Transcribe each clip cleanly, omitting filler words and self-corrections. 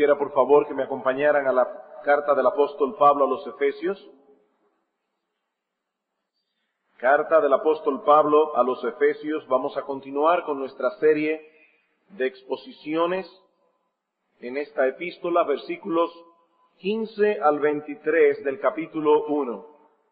Quisiera por favor que me acompañaran a la carta del apóstol Pablo a los Efesios. Carta del apóstol Pablo a los Efesios. Vamos a continuar con nuestra serie de exposiciones en esta epístola, versículos 15 al 23 del capítulo 1.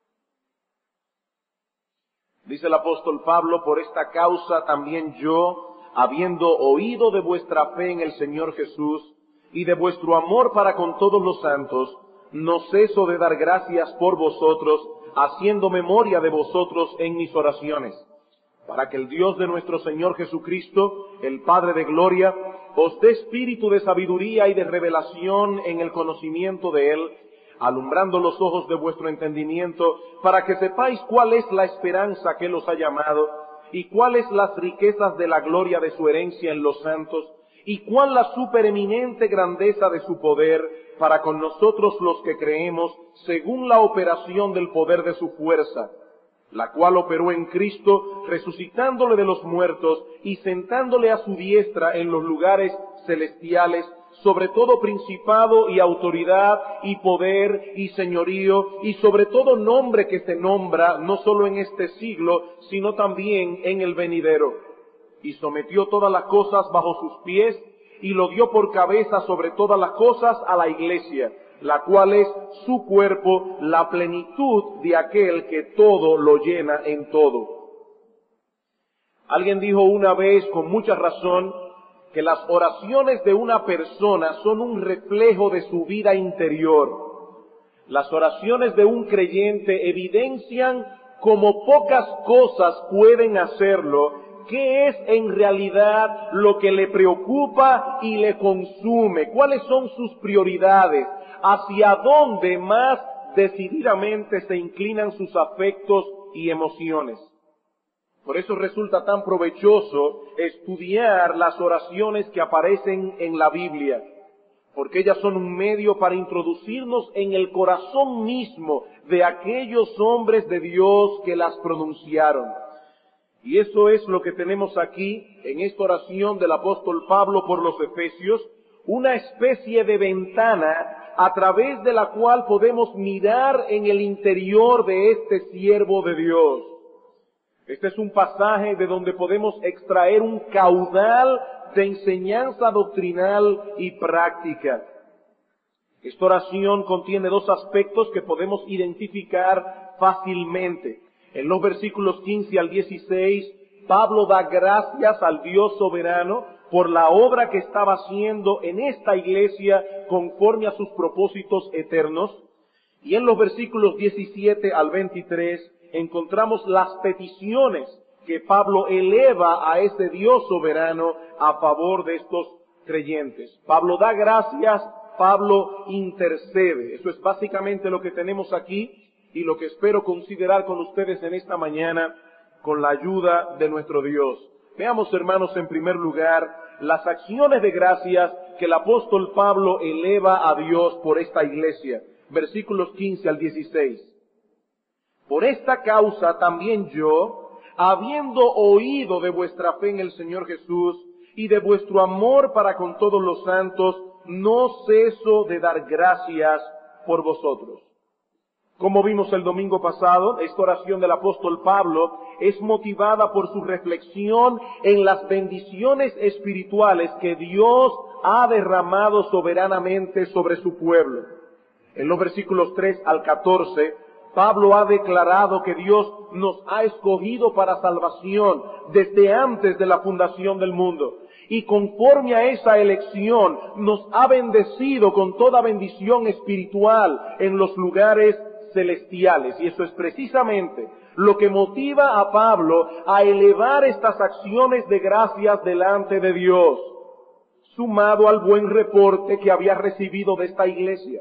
Dice el apóstol Pablo: por esta causa también yo, habiendo oído de vuestra fe en el Señor Jesús y de vuestro amor para con todos los santos, no ceso de dar gracias por vosotros, haciendo memoria de vosotros en mis oraciones, para que el Dios de nuestro Señor Jesucristo, el Padre de gloria, os dé espíritu de sabiduría y de revelación en el conocimiento de Él, alumbrando los ojos de vuestro entendimiento, para que sepáis cuál es la esperanza que Él os ha llamado, y cuáles las riquezas de la gloria de su herencia en los santos, y cuál la supereminente grandeza de su poder para con nosotros los que creemos, según la operación del poder de su fuerza, la cual operó en Cristo, resucitándole de los muertos y sentándole a su diestra en los lugares celestiales, sobre todo principado y autoridad y poder y señorío, y sobre todo nombre que se nombra, no solo en este siglo, sino también en el venidero. Y sometió todas las cosas bajo sus pies, y lo dio por cabeza sobre todas las cosas a la Iglesia, la cual es su cuerpo, la plenitud de aquel que todo lo llena en todo. Alguien dijo una vez con mucha razón que las oraciones de una persona son un reflejo de su vida interior. Las oraciones de un creyente evidencian como pocas cosas pueden hacerlo, qué es en realidad lo que le preocupa y le consume, cuáles son sus prioridades, hacia dónde más decididamente se inclinan sus afectos y emociones. Por eso resulta tan provechoso estudiar las oraciones que aparecen en la Biblia, porque ellas son un medio para introducirnos en el corazón mismo de aquellos hombres de Dios que las pronunciaron. Y eso es lo que tenemos aquí en esta oración del apóstol Pablo por los Efesios, una especie de ventana a través de la cual podemos mirar en el interior de este siervo de Dios. Este es un pasaje de donde podemos extraer un caudal de enseñanza doctrinal y práctica. Esta oración contiene dos aspectos que podemos identificar fácilmente. En los versículos 15 al 16, Pablo da gracias al Dios soberano por la obra que estaba haciendo en esta iglesia conforme a sus propósitos eternos. Y en los versículos 17 al 23 encontramos las peticiones que Pablo eleva a ese Dios soberano a favor de estos creyentes. Pablo da gracias, Pablo intercede. Eso es básicamente lo que tenemos aquí y lo que espero considerar con ustedes en esta mañana con la ayuda de nuestro Dios. Veamos, hermanos, en primer lugar, las acciones de gracias que el apóstol Pablo eleva a Dios por esta iglesia. Versículos 15 al 16. Por esta causa también yo, habiendo oído de vuestra fe en el Señor Jesús y de vuestro amor para con todos los santos, no ceso de dar gracias por vosotros. Como vimos el domingo pasado, esta oración del apóstol Pablo es motivada por su reflexión en las bendiciones espirituales que Dios ha derramado soberanamente sobre su pueblo. En los versículos 3 al 14, Pablo ha declarado que Dios nos ha escogido para salvación desde antes de la fundación del mundo. Y conforme a esa elección, nos ha bendecido con toda bendición espiritual en los lugares celestiales. Y eso es precisamente lo que motiva a Pablo a elevar estas acciones de gracias delante de Dios, sumado al buen reporte que había recibido de esta iglesia.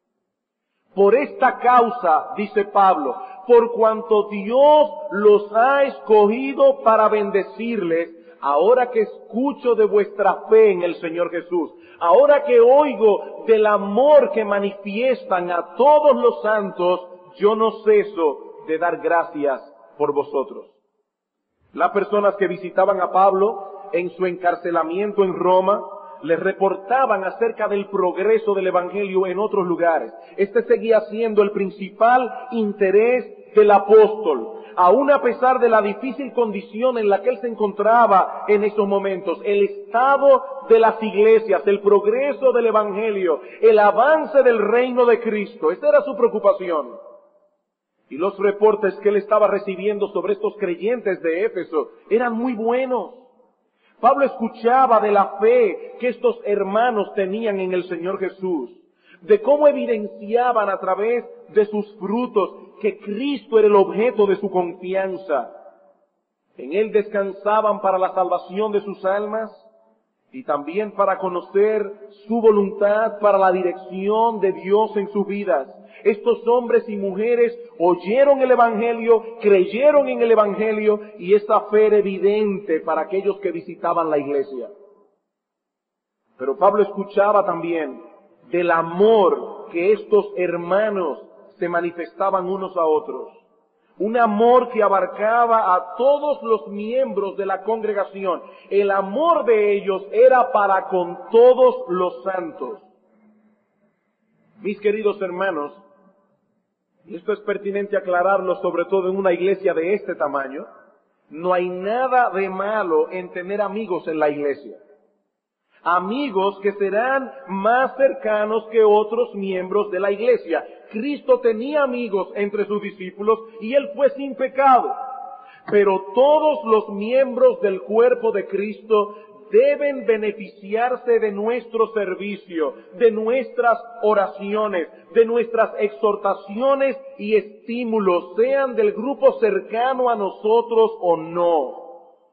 Por esta causa, dice Pablo, por cuanto Dios los ha escogido para bendecirles, ahora que escucho de vuestra fe en el Señor Jesús, ahora que oigo del amor que manifiestan a todos los santos, yo no ceso de dar gracias por vosotros. Las personas que visitaban a Pablo en su encarcelamiento en Roma les reportaban acerca del progreso del Evangelio en otros lugares. Este seguía siendo el principal interés del apóstol. Aún a pesar de la difícil condición en la que él se encontraba en esos momentos, el estado de las iglesias, el progreso del Evangelio, el avance del reino de Cristo, esa era su preocupación. Y los reportes que él estaba recibiendo sobre estos creyentes de Éfeso eran muy buenos. Pablo escuchaba de la fe que estos hermanos tenían en el Señor Jesús, de cómo evidenciaban a través de sus frutos que Cristo era el objeto de su confianza. En Él descansaban para la salvación de sus almas y también para conocer su voluntad para la dirección de Dios en sus vidas. Estos hombres y mujeres oyeron el Evangelio, creyeron en el Evangelio y esa fe era evidente para aquellos que visitaban la iglesia. Pero Pablo escuchaba también del amor que estos hermanos se manifestaban unos a otros. Un amor que abarcaba a todos los miembros de la congregación. El amor de ellos era para con todos los santos. Mis queridos hermanos, y esto es pertinente aclararlo sobre todo en una iglesia de este tamaño, no hay nada de malo en tener amigos en la iglesia. Amigos que serán más cercanos que otros miembros de la iglesia. Cristo tenía amigos entre sus discípulos y Él fue sin pecado. Pero todos los miembros del cuerpo de Cristo deben beneficiarse de nuestro servicio, de nuestras oraciones, de nuestras exhortaciones y estímulos, sean del grupo cercano a nosotros o no.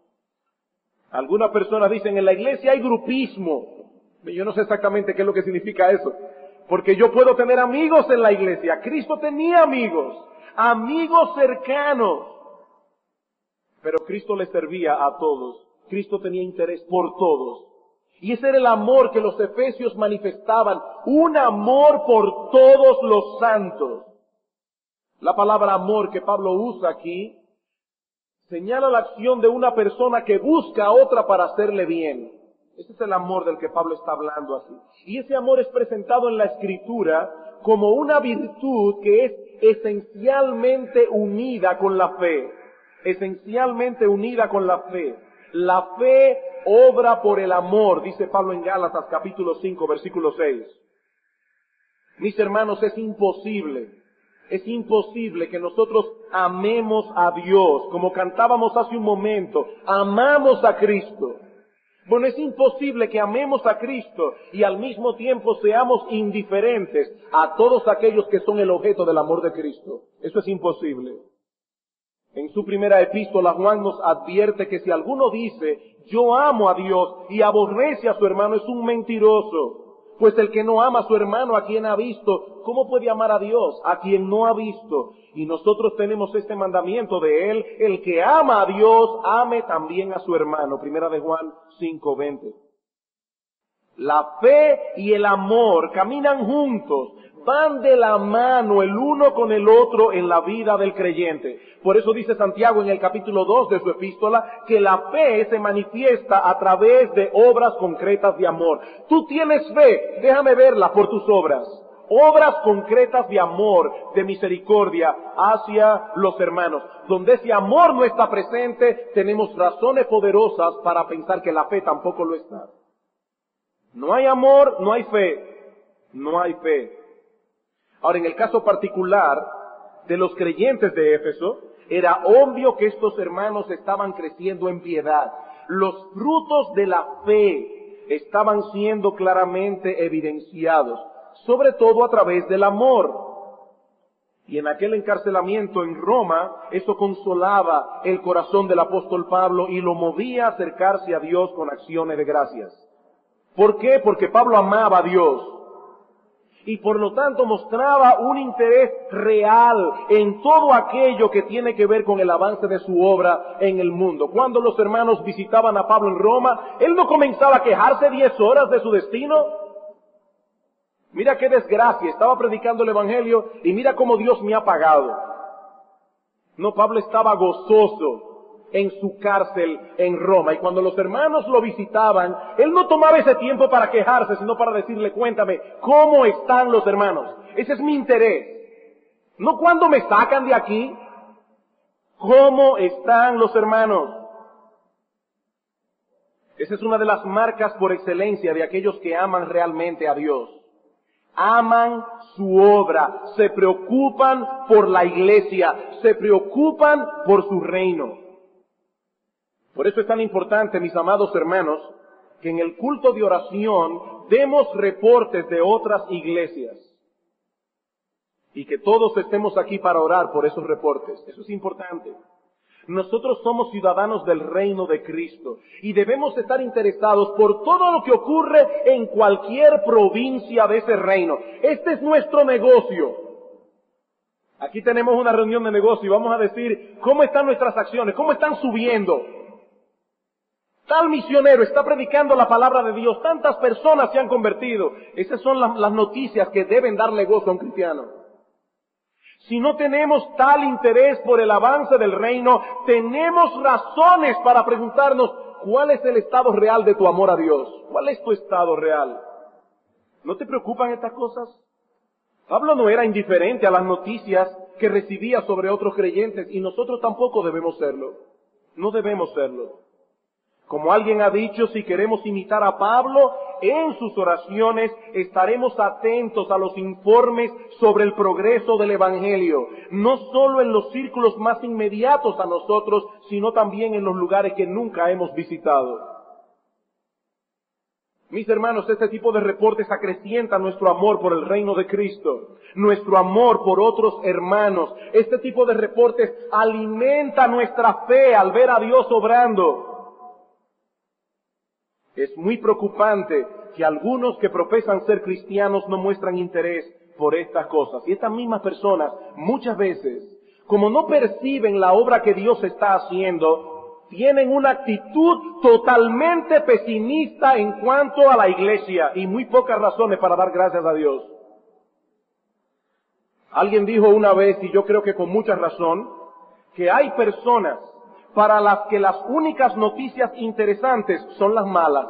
Algunas personas dicen, en la iglesia hay grupismo. Yo no sé exactamente qué es lo que significa eso. Porque yo puedo tener amigos en la iglesia. Cristo tenía amigos, amigos cercanos. Pero Cristo les servía a todos. Cristo tenía interés por todos. Y ese era el amor que los efesios manifestaban. Un amor por todos los santos. La palabra amor que Pablo usa aquí señala la acción de una persona que busca a otra para hacerle bien. Ese es el amor del que Pablo está hablando así. Y ese amor es presentado en la Escritura como una virtud que es esencialmente unida con la fe. Esencialmente unida con la fe. La fe obra por el amor, dice Pablo en Gálatas capítulo 5, versículo 6. Mis hermanos, es imposible que nosotros amemos a Dios, como cantábamos hace un momento, amamos a Cristo. Bueno, es imposible que amemos a Cristo y al mismo tiempo seamos indiferentes a todos aquellos que son el objeto del amor de Cristo. Eso es imposible. En su primera epístola, Juan nos advierte que si alguno dice, yo amo a Dios y aborrece a su hermano, es un mentiroso. Pues el que no ama a su hermano, a quien ha visto, ¿cómo puede amar a Dios? A quien no ha visto. Y nosotros tenemos este mandamiento de Él, el que ama a Dios, ame también a su hermano. Primera de Juan 5:20. La fe y el amor caminan juntos, van de la mano el uno con el otro en la vida del creyente. Por eso dice Santiago en el capítulo 2 de su epístola que la fe se manifiesta a través de obras concretas de amor. Tú tienes fe, déjame verla por tus obras. Obras concretas de amor, de misericordia hacia los hermanos. Donde ese amor no está presente, tenemos razones poderosas para pensar que la fe tampoco lo está. No hay amor, no hay fe. No hay fe. Ahora, en el caso particular de los creyentes de Éfeso, era obvio que estos hermanos estaban creciendo en piedad. Los frutos de la fe estaban siendo claramente evidenciados, sobre todo a través del amor. Y en aquel encarcelamiento en Roma, eso consolaba el corazón del apóstol Pablo y lo movía a acercarse a Dios con acciones de gracias. ¿Por qué? Porque Pablo amaba a Dios. Y por lo tanto mostraba un interés real en todo aquello que tiene que ver con el avance de su obra en el mundo. Cuando los hermanos visitaban a Pablo en Roma, él no comenzaba a quejarse 10 horas de su destino. Mira qué desgracia, estaba predicando el Evangelio y mira cómo Dios me ha pagado. No, Pablo estaba gozoso en su cárcel en Roma. Y cuando los hermanos lo visitaban, él no tomaba ese tiempo para quejarse, sino para decirle, cuéntame, ¿cómo están los hermanos? Ese es mi interés. No cuando me sacan de aquí. ¿Cómo están los hermanos? Esa es una de las marcas por excelencia de aquellos que aman realmente a Dios. Aman su obra, se preocupan por la iglesia, se preocupan por su reino. Por eso es tan importante, mis amados hermanos, que en el culto de oración demos reportes de otras iglesias. Y que todos estemos aquí para orar por esos reportes. Eso es importante. Nosotros somos ciudadanos del reino de Cristo y debemos estar interesados por todo lo que ocurre en cualquier provincia de ese reino. Este es nuestro negocio. Aquí tenemos una reunión de negocio y vamos a decir cómo están nuestras acciones, cómo están subiendo. Tal misionero está predicando la palabra de Dios, tantas personas se han convertido. Esas son las noticias que deben darle gozo a un cristiano. Si no tenemos tal interés por el avance del reino, tenemos razones para preguntarnos, ¿cuál es el estado real de tu amor a Dios? ¿Cuál es tu estado real? ¿No te preocupan estas cosas? Pablo no era indiferente a las noticias que recibía sobre otros creyentes y nosotros tampoco debemos serlo. No debemos serlo. Como alguien ha dicho, si queremos imitar a Pablo, en sus oraciones estaremos atentos a los informes sobre el progreso del Evangelio, no solo en los círculos más inmediatos a nosotros, sino también en los lugares que nunca hemos visitado. Mis hermanos, este tipo de reportes acrecienta nuestro amor por el reino de Cristo, nuestro amor por otros hermanos. Este tipo de reportes alimenta nuestra fe al ver a Dios obrando. Es muy preocupante que algunos que profesan ser cristianos no muestran interés por estas cosas. Y estas mismas personas, muchas veces, como no perciben la obra que Dios está haciendo, tienen una actitud totalmente pesimista en cuanto a la iglesia y muy pocas razones para dar gracias a Dios. Alguien dijo una vez, y yo creo que con mucha razón, que hay personas para las que las únicas noticias interesantes son las malas.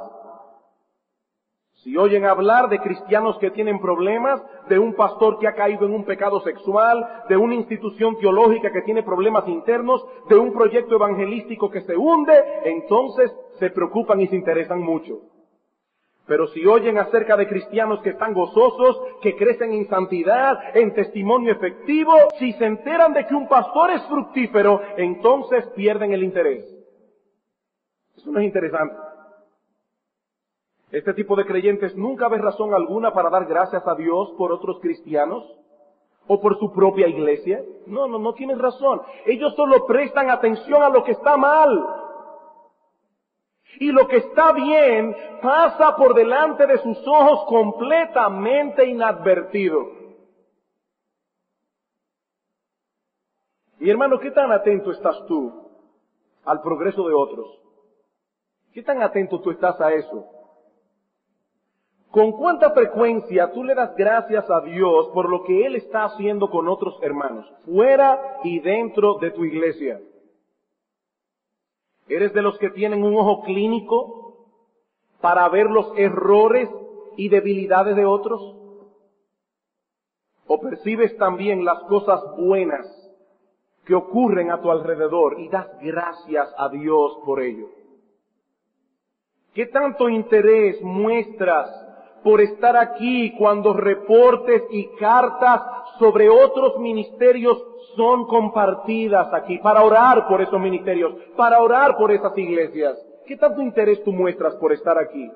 Si oyen hablar de cristianos que tienen problemas, de un pastor que ha caído en un pecado sexual, de una institución teológica que tiene problemas internos, de un proyecto evangelístico que se hunde, entonces se preocupan y se interesan mucho. Pero si oyen acerca de cristianos que están gozosos, que crecen en santidad, en testimonio efectivo, si se enteran de que un pastor es fructífero, entonces pierden el interés. Eso no es interesante. Este tipo de creyentes nunca ve razón alguna para dar gracias a Dios por otros cristianos o por su propia iglesia. No tienen razón. Ellos solo prestan atención a lo que está mal. Y lo que está bien pasa por delante de sus ojos completamente inadvertido. Mi hermano, ¿qué tan atento estás tú al progreso de otros? ¿Qué tan atento tú estás a eso? ¿Con cuánta frecuencia tú le das gracias a Dios por lo que Él está haciendo con otros hermanos, fuera y dentro de tu iglesia? ¿Eres de los que tienen un ojo clínico para ver los errores y debilidades de otros? ¿O percibes también las cosas buenas que ocurren a tu alrededor y das gracias a Dios por ello? ¿Qué tanto interés muestras por estar aquí cuando reportes y cartas sobre otros ministerios son compartidas aquí, para orar por esos ministerios, para orar por esas iglesias? ¿Qué tanto interés tú muestras por estar aquí?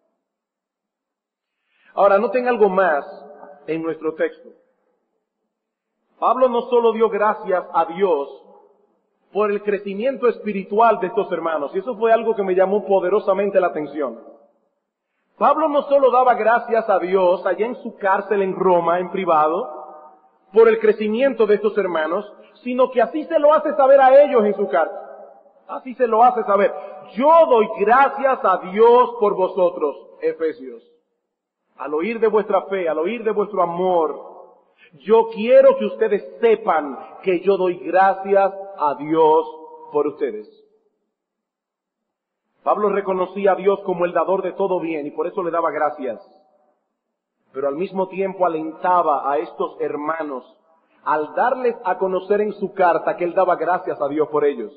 Ahora, noten algo más en nuestro texto. Pablo no solo dio gracias a Dios por el crecimiento espiritual de estos hermanos, y eso fue algo que me llamó poderosamente la atención. Pablo no solo daba gracias a Dios allá en su cárcel en Roma, en privado, por el crecimiento de estos hermanos, sino que así se lo hace saber a ellos en su cárcel. Así se lo hace saber. Yo doy gracias a Dios por vosotros, Efesios. Al oír de vuestra fe, al oír de vuestro amor, yo quiero que ustedes sepan que yo doy gracias a Dios por ustedes. Pablo reconocía a Dios como el dador de todo bien y por eso le daba gracias. Pero al mismo tiempo alentaba a estos hermanos al darles a conocer en su carta que él daba gracias a Dios por ellos.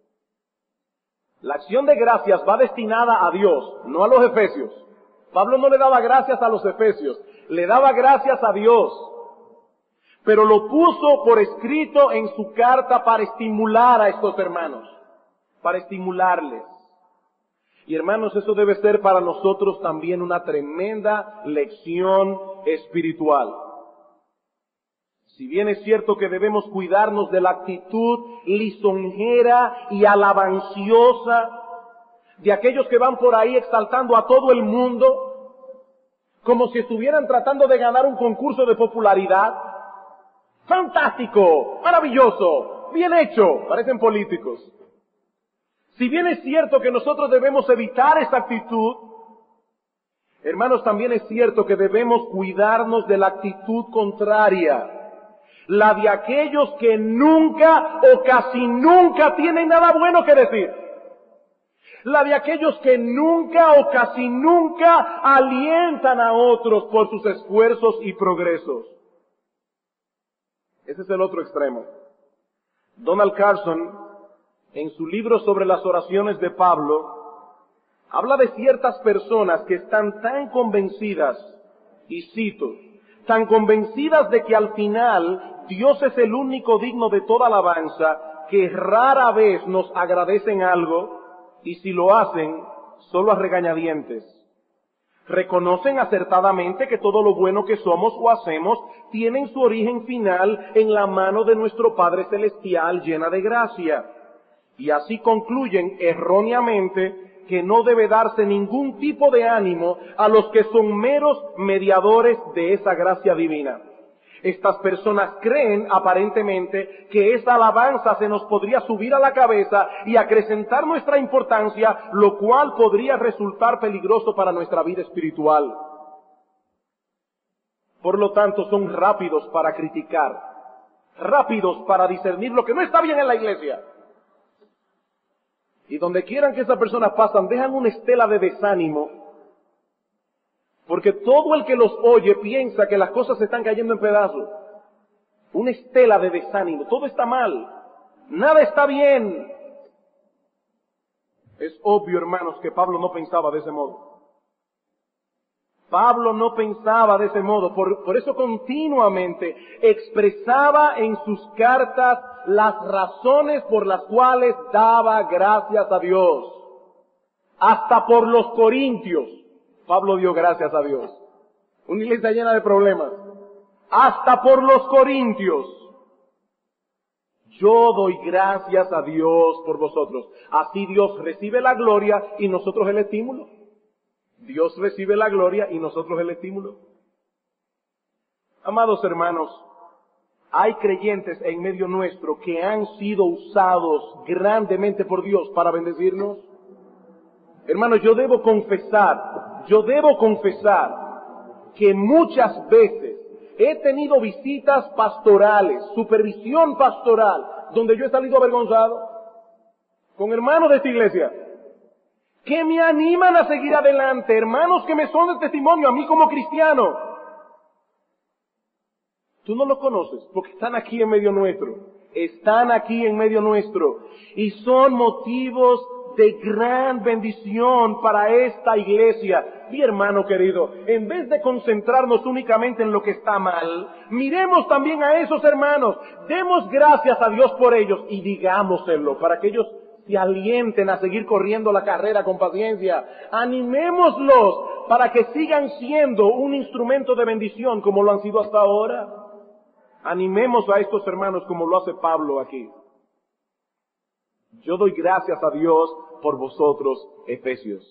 La acción de gracias va destinada a Dios, no a los efesios. Pablo no le daba gracias a los efesios, le daba gracias a Dios. Pero lo puso por escrito en su carta para estimular a estos hermanos, para estimularles. Y hermanos, eso debe ser para nosotros también una tremenda lección espiritual. Si bien es cierto que debemos cuidarnos de la actitud lisonjera y alabanciosa de aquellos que van por ahí exaltando a todo el mundo, como si estuvieran tratando de ganar un concurso de popularidad. ¡Fantástico! ¡Maravilloso! ¡Bien hecho! Parecen políticos. Si bien es cierto que nosotros debemos evitar esa actitud, hermanos, también es cierto que debemos cuidarnos de la actitud contraria, la de aquellos que nunca o casi nunca tienen nada bueno que decir. La de aquellos que nunca o casi nunca alientan a otros por sus esfuerzos y progresos. Ese es el otro extremo. Donald Carson, en su libro sobre las oraciones de Pablo, habla de ciertas personas que están tan convencidas, y cito, tan convencidas de que al final Dios es el único digno de toda alabanza, que rara vez nos agradecen algo, y si lo hacen, solo a regañadientes. Reconocen acertadamente que todo lo bueno que somos o hacemos tiene su origen final en la mano de nuestro Padre Celestial llena de gracia. Y así concluyen erróneamente que no debe darse ningún tipo de ánimo a los que son meros mediadores de esa gracia divina. Estas personas creen aparentemente que esa alabanza se nos podría subir a la cabeza y acrecentar nuestra importancia, lo cual podría resultar peligroso para nuestra vida espiritual. Por lo tanto, son rápidos para criticar, rápidos para discernir lo que no está bien en la iglesia. Y donde quieran que esas personas pasan, dejan una estela de desánimo, porque todo el que los oye piensa que las cosas se están cayendo en pedazos. Una estela de desánimo, todo está mal, nada está bien. Es obvio, hermanos, que Pablo no pensaba de ese modo. Pablo no pensaba de ese modo, por eso continuamente expresaba en sus cartas las razones por las cuales daba gracias a Dios. Hasta por los corintios, Pablo dio gracias a Dios. Una iglesia llena de problemas. Hasta por los corintios. Yo doy gracias a Dios por vosotros. Así Dios recibe la gloria y nosotros el estímulo. Dios recibe la gloria y nosotros el estímulo. Amados hermanos, hay creyentes en medio nuestro que han sido usados grandemente por Dios para bendecirnos. Hermanos, yo debo confesar que muchas veces he tenido visitas pastorales, supervisión pastoral, donde yo he salido avergonzado, con hermanos de esta iglesia, que me animan a seguir adelante, hermanos que me son de testimonio a mí como cristiano. Tú no los conoces porque están aquí en medio nuestro, y son motivos de gran bendición para esta iglesia. Mi hermano querido, en vez de concentrarnos únicamente en lo que está mal, miremos también a esos hermanos, demos gracias a Dios por ellos y digámoselo para que ellos se alienten a seguir corriendo la carrera con paciencia. Animémoslos para que sigan siendo un instrumento de bendición como lo han sido hasta ahora. Animemos a estos hermanos como lo hace Pablo aquí. Yo doy gracias a Dios por vosotros, Efesios.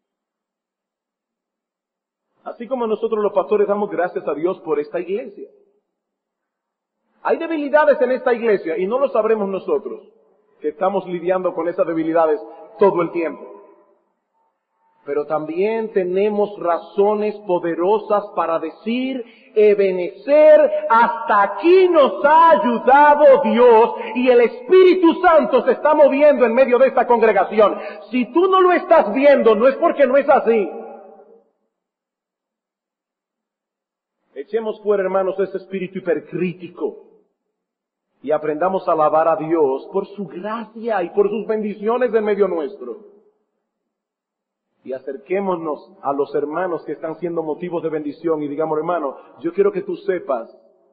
Así como nosotros los pastores damos gracias a Dios por esta iglesia. Hay debilidades en esta iglesia y no lo sabremos nosotros, que estamos lidiando con esas debilidades todo el tiempo. pero también tenemos razones poderosas para decir, Ebenezer, hasta aquí nos ha ayudado Dios y el Espíritu Santo se está moviendo en medio de esta congregación. Si tú no lo estás viendo, no es porque no es así. Echemos fuera, hermanos, ese espíritu hipercrítico y aprendamos a alabar a Dios por su gracia y por sus bendiciones en medio nuestro. Y acerquémonos a los hermanos que están siendo motivos de bendición y digamos, hermano, yo quiero que tú sepas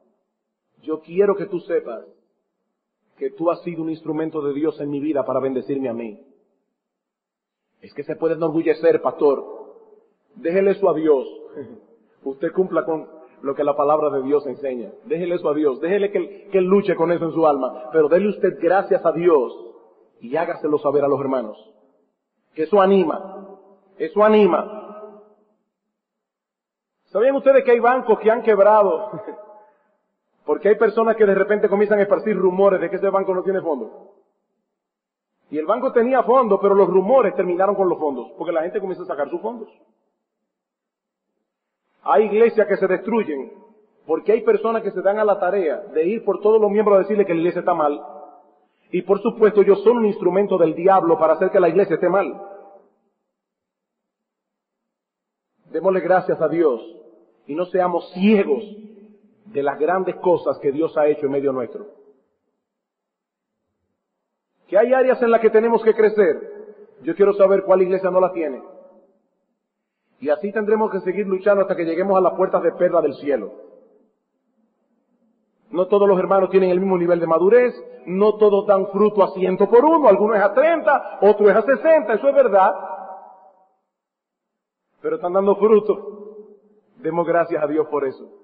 que tú has sido un instrumento de Dios en mi vida para bendecirme a mí. Es que se puede enorgullecer, pastor. Déjele eso a Dios. Usted cumpla con lo que la palabra de Dios enseña. Déjele eso a Dios. Déjele que él luche con eso en su alma. Pero déle usted gracias a Dios y hágaselo saber a los hermanos. Que eso anima. Eso anima. ¿Sabían ustedes que hay bancos que han quebrado? Porque hay personas que de repente comienzan a esparcir rumores de que ese banco no tiene fondos. Y el banco tenía fondos, pero los rumores terminaron con los fondos, porque la gente comienza a sacar sus fondos. Hay iglesias que se destruyen, porque hay personas que se dan a la tarea de ir por todos los miembros a decirle que la iglesia está mal. Y por supuesto ellos son un instrumento del diablo para hacer que la iglesia esté mal. Démosle gracias a Dios y no seamos ciegos de las grandes cosas que Dios ha hecho en medio nuestro. Que hay áreas en las que tenemos que crecer. Yo quiero saber cuál iglesia no la tiene. Y así tendremos que seguir luchando hasta que lleguemos a las puertas de perla del cielo. No todos los hermanos tienen el mismo nivel de madurez, no todos dan fruto a 100 por uno, algunos es a 30, otro es a 60, eso es verdad. Pero están dando fruto. Demos gracias a Dios por eso.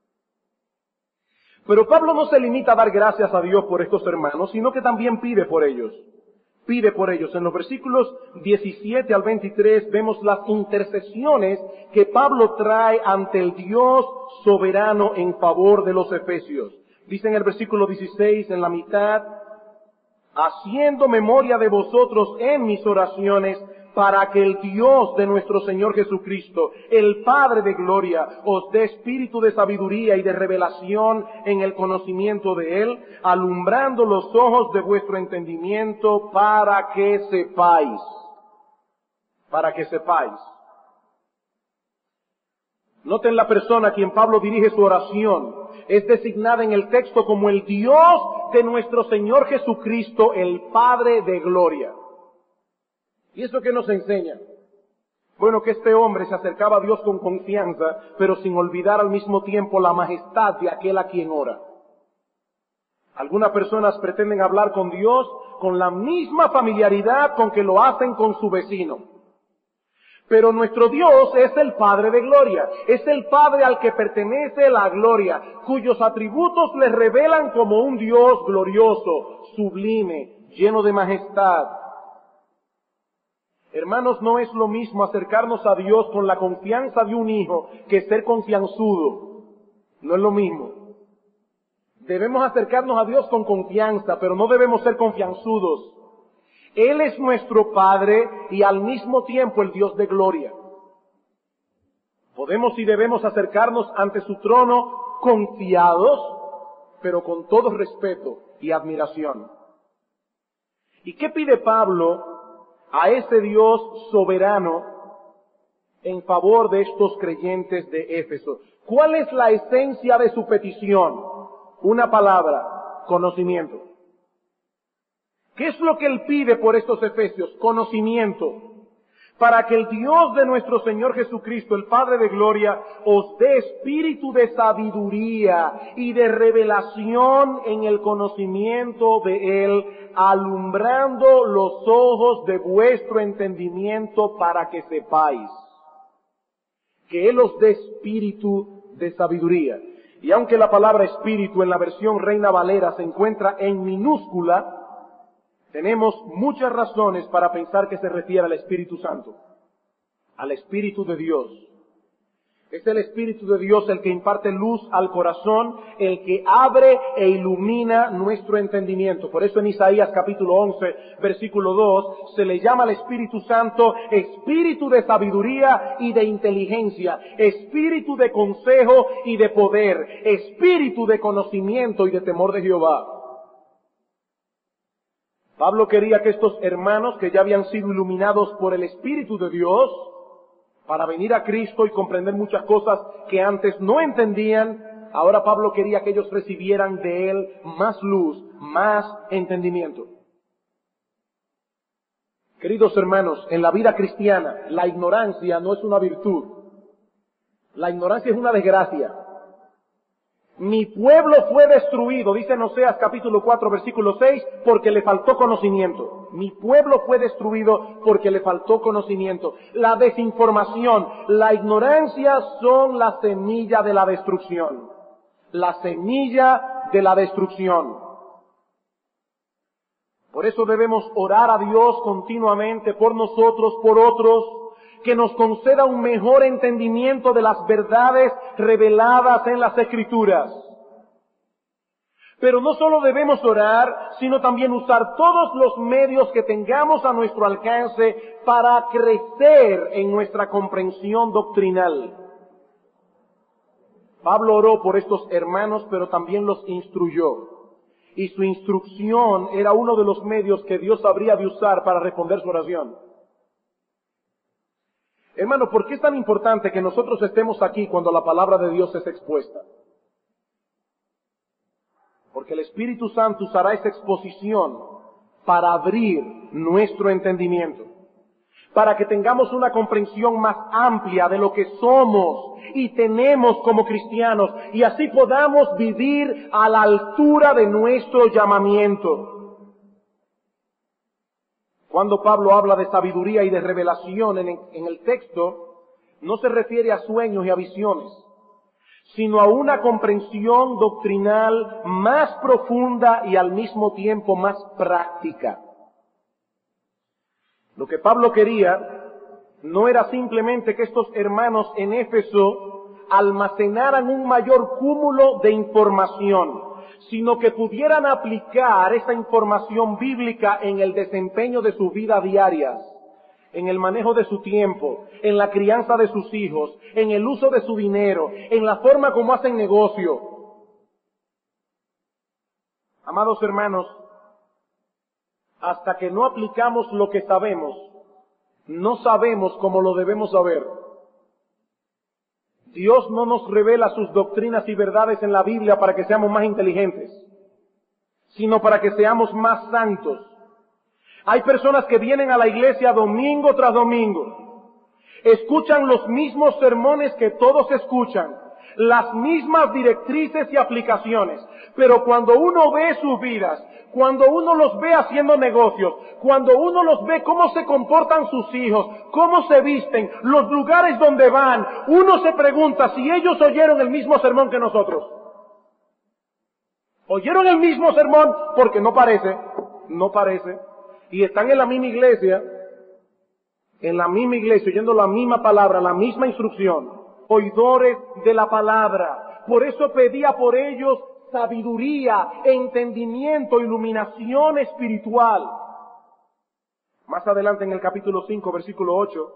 Pero Pablo no se limita a dar gracias a Dios por estos hermanos, sino que también pide por ellos. Pide por ellos. En los versículos 17 al 23 vemos las intercesiones que Pablo trae ante el Dios soberano en favor de los efesios. Dice en el versículo 16, en la mitad, haciendo memoria de vosotros en mis oraciones, para que el Dios de nuestro Señor Jesucristo, el Padre de gloria, os dé espíritu de sabiduría y de revelación en el conocimiento de Él, alumbrando los ojos de vuestro entendimiento para que sepáis. Noten la persona a quien Pablo dirige su oración. Es designada en el texto como el Dios de nuestro Señor Jesucristo, el Padre de gloria. ¿Y eso qué nos enseña? Bueno, que este hombre se acercaba a Dios con confianza, pero sin olvidar al mismo tiempo la majestad de aquel a quien ora. Algunas personas pretenden hablar con Dios con la misma familiaridad con que lo hacen con su vecino. Pero nuestro Dios es el Padre de gloria, es el Padre al que pertenece la gloria, cuyos atributos le revelan como un Dios glorioso, sublime, lleno de majestad. Hermanos, no es lo mismo acercarnos a Dios con la confianza de un hijo que ser confianzudo. No es lo mismo. Debemos acercarnos a Dios con confianza, pero no debemos ser confianzudos. Él es nuestro Padre y al mismo tiempo el Dios de gloria. Podemos y debemos acercarnos ante su trono confiados, pero con todo respeto y admiración. ¿Y qué pide Pablo a ese Dios soberano en favor de estos creyentes de Éfeso? ¿Cuál es la esencia de su petición? Una palabra: conocimiento. ¿Qué es lo que él pide por estos efesios? Conocimiento. Para que el Dios de nuestro Señor Jesucristo, el Padre de gloria, os dé espíritu de sabiduría y de revelación en el conocimiento de Él, alumbrando los ojos de vuestro entendimiento para que sepáis. Que Él os dé espíritu de sabiduría. Y aunque la palabra espíritu en la versión Reina Valera se encuentra en minúscula, tenemos muchas razones para pensar que se refiere al Espíritu Santo, al Espíritu de Dios. Es el Espíritu de Dios el que imparte luz al corazón, el que abre e ilumina nuestro entendimiento. Por eso en Isaías capítulo 11, versículo 2, se le llama al Espíritu Santo Espíritu de sabiduría y de inteligencia, Espíritu de consejo y de poder, Espíritu de conocimiento y de temor de Jehová. Pablo quería que estos hermanos que ya habían sido iluminados por el Espíritu de Dios, para venir a Cristo y comprender muchas cosas que antes no entendían, ahora Pablo quería que ellos recibieran de Él más luz, más entendimiento. Queridos hermanos, en la vida cristiana, la ignorancia no es una virtud. La ignorancia es una desgracia. Mi pueblo fue destruido, dice en Oseas capítulo 4, versículo 6, porque le faltó conocimiento. Mi pueblo fue destruido porque le faltó conocimiento. La desinformación, la ignorancia son la semilla de la destrucción. La semilla de la destrucción. Por eso debemos orar a Dios continuamente por nosotros, por otros, que nos conceda un mejor entendimiento de las verdades reveladas en las Escrituras. Pero no solo debemos orar, sino también usar todos los medios que tengamos a nuestro alcance para crecer en nuestra comprensión doctrinal. Pablo oró por estos hermanos, pero también los instruyó. Y su instrucción era uno de los medios que Dios habría de usar para responder su oración. Hermano, ¿por qué es tan importante que nosotros estemos aquí cuando la palabra de Dios es expuesta? Porque el Espíritu Santo usará esa exposición para abrir nuestro entendimiento, para que tengamos una comprensión más amplia de lo que somos y tenemos como cristianos, y así podamos vivir a la altura de nuestro llamamiento. Cuando Pablo habla de sabiduría y de revelación en el texto, no se refiere a sueños y a visiones, sino a una comprensión doctrinal más profunda y al mismo tiempo más práctica. Lo que Pablo quería no era simplemente que estos hermanos en Éfeso almacenaran un mayor cúmulo de información, sino que pudieran aplicar esa información bíblica en el desempeño de su vida diaria, en el manejo de su tiempo, en la crianza de sus hijos, en el uso de su dinero, en la forma como hacen negocio. Amados hermanos, hasta que no aplicamos lo que sabemos, no sabemos cómo lo debemos saber. Dios no nos revela sus doctrinas y verdades en la Biblia para que seamos más inteligentes, sino para que seamos más santos. Hay personas que vienen a la iglesia domingo tras domingo, escuchan los mismos sermones que todos escuchan, las mismas directrices y aplicaciones, pero cuando uno ve sus vidas, cuando uno los ve haciendo negocios, cuando uno los ve cómo se comportan sus hijos, cómo se visten, los lugares donde van, uno se pregunta si ellos oyeron el mismo sermón que nosotros. ¿Oyeron el mismo sermón? Porque no parece. Y están en la misma iglesia, oyendo la misma palabra, la misma instrucción, oidores de la palabra. Por eso pedía por ellos sabiduría, entendimiento, iluminación espiritual. Más adelante en el capítulo 5, versículo 8,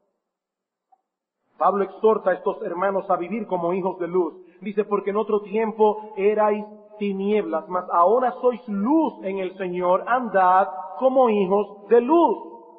Pablo exhorta a estos hermanos a vivir como hijos de luz. Dice, porque en otro tiempo erais tinieblas, mas ahora sois luz en el Señor, andad como hijos de luz.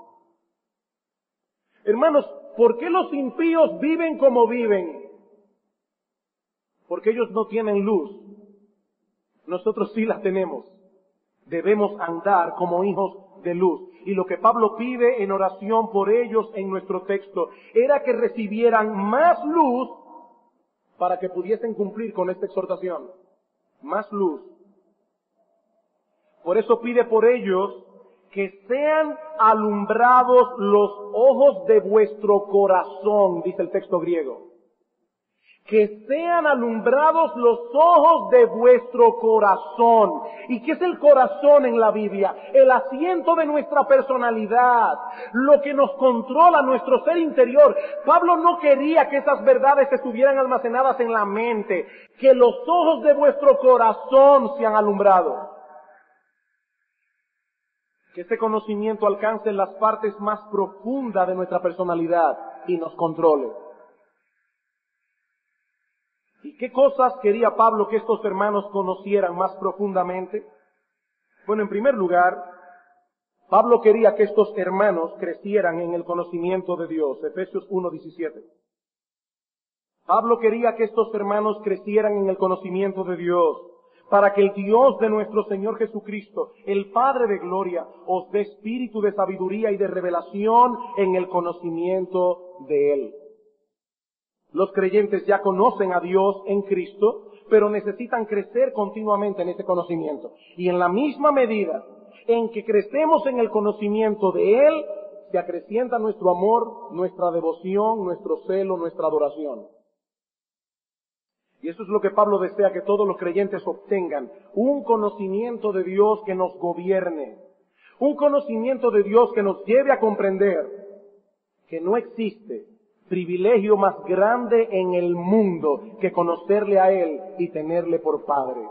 Hermanos, ¿por qué los impíos viven como viven? Porque ellos no tienen luz. Nosotros sí la tenemos. Debemos andar como hijos de luz. Y lo que Pablo pide en oración por ellos en nuestro texto era que recibieran más luz para que pudiesen cumplir con esta exhortación. Más luz. Por eso pide por ellos que sean alumbrados los ojos de vuestro corazón, dice el texto griego. que sean alumbrados los ojos de vuestro corazón. ¿Y qué es el corazón en la Biblia? El asiento de nuestra personalidad, lo que nos controla, nuestro ser interior. Pablo no quería que esas verdades estuvieran almacenadas en la mente, que los ojos de vuestro corazón sean alumbrados. Que ese conocimiento alcance las partes más profundas de nuestra personalidad y nos controle. ¿Y qué cosas quería Pablo que estos hermanos conocieran más profundamente? Bueno, en primer lugar, Pablo quería que estos hermanos crecieran en el conocimiento de Dios. Efesios 1:17. Pablo quería que estos hermanos crecieran en el conocimiento de Dios, para que el Dios de nuestro Señor Jesucristo, el Padre de gloria, os dé espíritu de sabiduría y de revelación en el conocimiento de Él. Los creyentes ya conocen a Dios en Cristo, pero necesitan crecer continuamente en ese conocimiento. Y en la misma medida en que crecemos en el conocimiento de Él, se acrecienta nuestro amor, nuestra devoción, nuestro celo, nuestra adoración. Y eso es lo que Pablo desea que todos los creyentes obtengan, un conocimiento de Dios que nos gobierne, un conocimiento de Dios que nos lleve a comprender que no existe privilegio más grande en el mundo que conocerle a Él y tenerle por Padre.